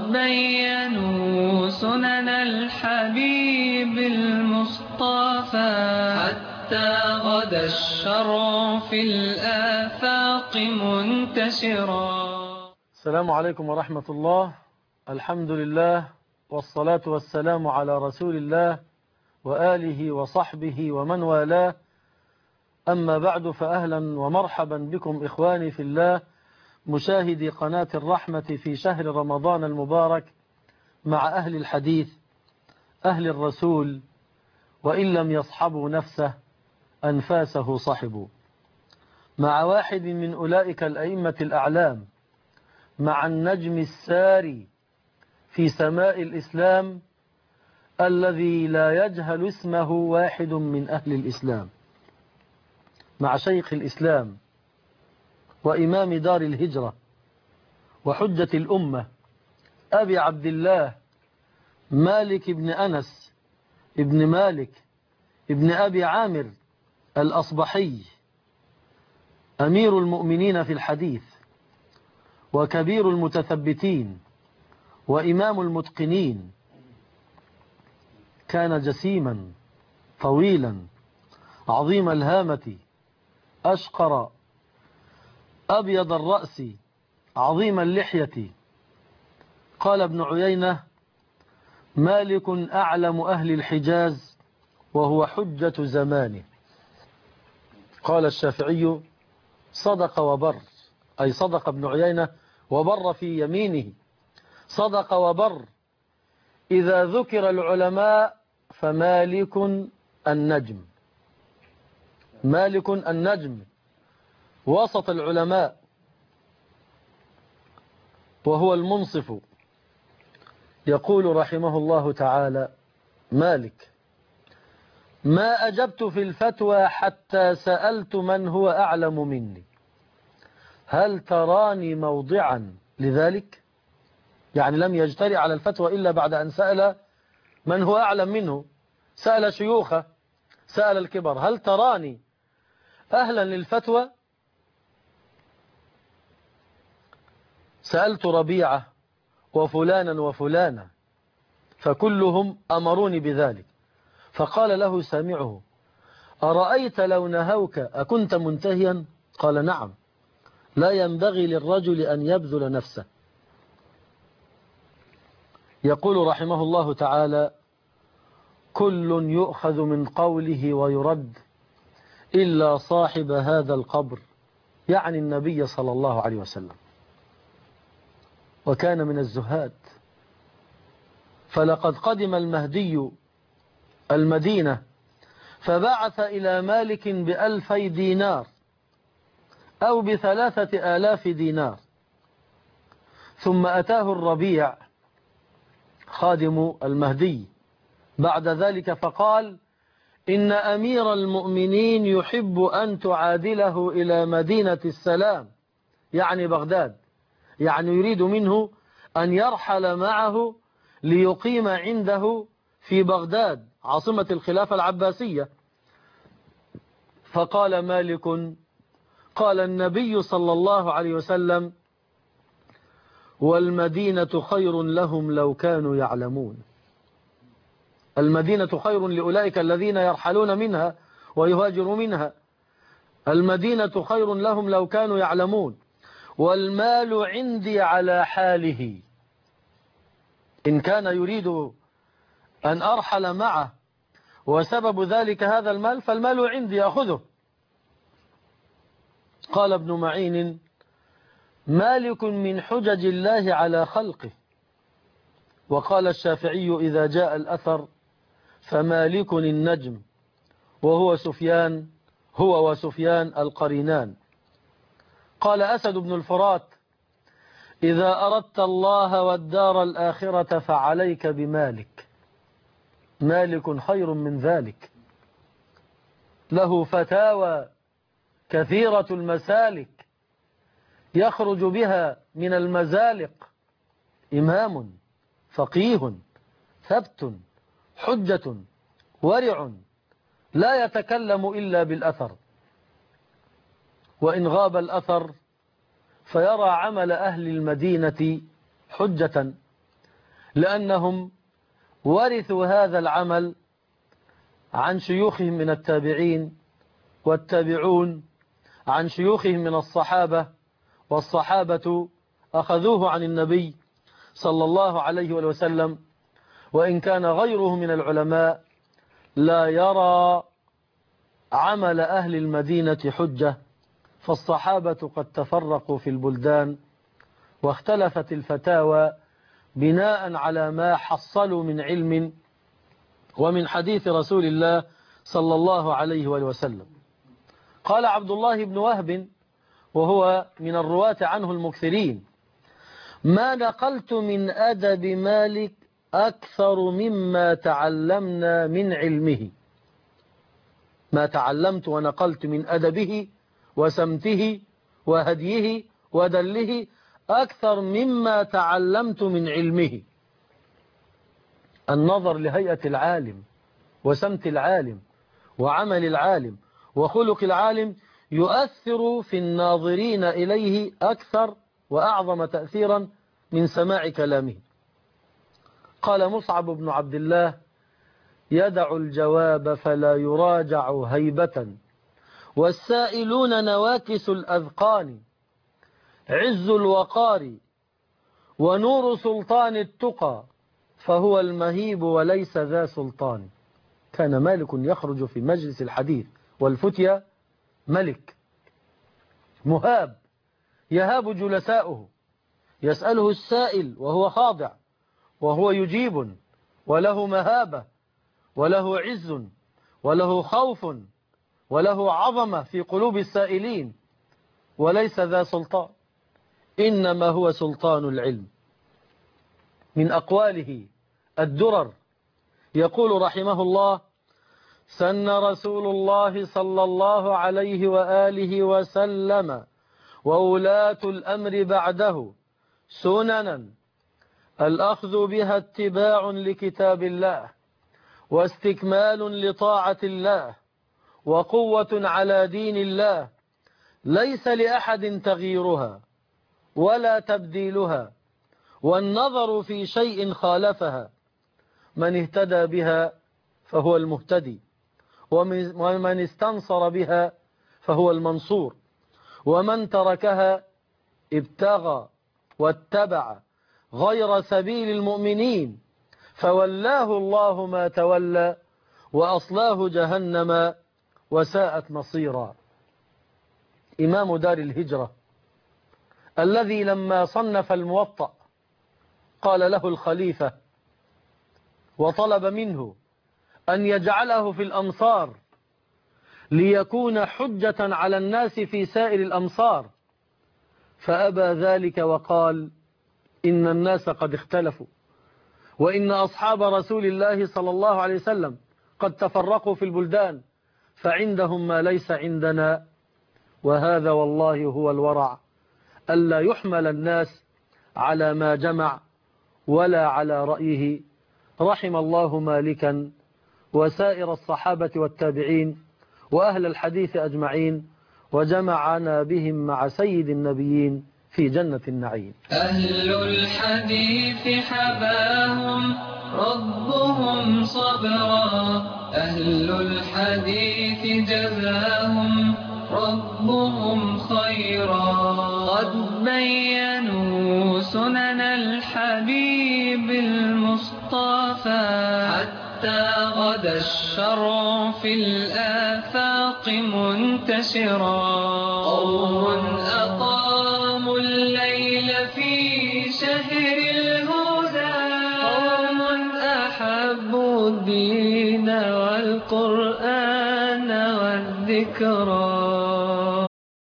بينوا سنن الحبيب المصطفى حتى غدا الشرع في الآفاق منتشرا. السلام عليكم ورحمة الله. الحمد لله والصلاة والسلام على رسول الله وآله وصحبه ومن والاه. أما بعد، فأهلا ومرحبا بكم إخواني في الله، مشاهدي قناة الرحمة في شهر رمضان المبارك، مع أهل الحديث أهل الرسول، وإن لم يصحبوا نفسه أنفاسه صحبوا، مع واحد من أولئك الأئمة الأعلام، مع النجم الساري في سماء الإسلام الذي لا يجهل اسمه واحد من أهل الإسلام، مع شيخ الإسلام وإمام دار الهجرة وحجة الأمة أبي عبد الله مالك بن أنس ابن مالك ابن أبي عامر الأصبحي، أمير المؤمنين في الحديث وكبير المتثبتين وإمام المتقنين. كان جسيما طويلا عظيم الهامة أشقر أبيض الرأس عظيم اللحية. قال ابن عيينة: مالك أعلم أهل الحجاز وهو حجة زمانه. قال الشافعي: صدق وبر، أي صدق ابن عيينة وبر في يمينه. صدق وبر، إذا ذكر العلماء فمالك النجم، مالك النجم وسط العلماء، وهو المنصف. يقول رحمه الله تعالى مالك: ما أجبت في الفتوى حتى سألت من هو أعلم مني، هل تراني موضعا لذلك؟ يعني لم يجترئ على الفتوى إلا بعد أن سأل من هو أعلم منه، سأل شيوخه، سأل الكبر: هل تراني أهلا للفتوى؟ سألت ربيعة وفلانا وفلانا فكلهم أمروني بذلك. فقال له سامعه: أرأيت لو نهوك أكنت منتهيا؟ قال: نعم، لا ينبغي للرجل أن يبذل نفسه. يقول رحمه الله تعالى: كل يؤخذ من قوله ويرد إلا صاحب هذا القبر، يعني النبي صلى الله عليه وسلم. وكان من الزهاد، فلقد قدم المهدي المدينة فبعث إلى مالك ب2000 دينار أو ب3000 دينار، ثم أتاه الربيع خادم المهدي بعد ذلك فقال: إن أمير المؤمنين يحب أن تعادله إلى مدينة السلام، يعني بغداد، يعني يريد منه أن يرحل معه ليقيم عنده في بغداد عاصمة الخلافة العباسية. فقال مالك: قال النبي صلى الله عليه وسلم: والمدينة خير لهم لو كانوا يعلمون. المدينة خير لأولئك الذين يرحلون منها ويهاجروا منها، المدينة خير لهم لو كانوا يعلمون. والمال عندي على حاله، إن كان يريد أن أرحل معه وسبب ذلك هذا المال فالمال عندي أخذه. قال ابن معين: مالك من حجج الله على خلقه. وقال الشافعي: إذا جاء الأثر فمالك النجم، وهو سفيان، هو وسفيان القرينان. قال أسد بن الفرات: إذا أردت الله والدار الآخرة فعليك بمالك، مالك خير من ذلك، له فتاوى كثيرة المسالك يخرج بها من المزالق، إمام فقيه ثبت حجة ورع لا يتكلم إلا بالأثر، وإن غاب الأثر فيرى عمل أهل المدينة حجة، لأنهم ورثوا هذا العمل عن شيوخهم من التابعين، والتابعون عن شيوخهم من الصحابة، والصحابة أخذوه عن النبي صلى الله عليه وسلم. وإن كان غيره من العلماء لا يرى عمل أهل المدينة حجة، فالصحابة قد تفرقوا في البلدان واختلفت الفتاوى بناء على ما حصلوا من علم ومن حديث رسول الله صلى الله عليه وسلم. قال عبد الله بن وهب وهو من الرواة عنه المكثرين: ما نقلت من أدب مالك أكثر مما تعلمنا من علمه. ما تعلمت ونقلت من أدبه وسمته وهديه ودله أكثر مما تعلمت من علمه. النظر لهيئة العالم وسمت العالم وعمل العالم وخلق العالم يؤثر في الناظرين إليه أكثر وأعظم تأثيرا من سماع كلامه. قال مصعب بن عبد الله: يدع الجواب فلا يراجع هيبة، والسائلون نواكس الأذقان، عز الوقار ونور سلطان التقى، فهو المهيب وليس ذا سلطان. كان مالك يخرج في مجلس الحديث والفتيا ملك مهاب يهاب جلساؤه، يسأله السائل وهو خاضع وهو يجيب، وله مهابة وله عز وله خوف وله عظمة في قلوب السائلين، وليس ذا سلطان، إنما هو سلطان العلم. من أقواله الدرر يقول رحمه الله: سن رسول الله صلى الله عليه وآله وسلم وولاة الأمر بعده سننا الأخذ بها اتباع لكتاب الله واستكمال لطاعة الله وقوة على دين الله، ليس لأحد تغييرها ولا تبديلها، والنظر في شيء خالفها. من اهتدى بها فهو المهتدي، ومن استنصر بها فهو المنصور، ومن تركها ابتغى واتبع غير سبيل المؤمنين فولاه الله ما تولى وأصلاه جهنم وساءت مصيرا. إمام دار الهجرة الذي لما صنف الموطأ قال له الخليفة وطلب منه أن يجعله في الأمصار ليكون حجة على الناس في سائر الأمصار، فأبى ذلك وقال: إن الناس قد اختلفوا، وإن أصحاب رسول الله صلى الله عليه وسلم قد تفرقوا في البلدان، فعندهم ما ليس عندنا، وهذا والله هو الورع، ألا يحمل الناس على ما جمع ولا على رأيه. رحم الله مالكا وسائر الصحابة والتابعين وأهل الحديث أجمعين، وجمعنا بهم مع سيد النبيين في جنة النعيم. أهل الحديث حباهم ربهم صبرا، أهل الحديث جزاهم ربهم خيرا، قد بينوا سنن الحبيب المصطفى، حتى غدا الشرع في الآفاق منتشرا. قوم أقاموا الليل في شهر الهدى، قوم أحبوا الدين والقرآن والذكرى،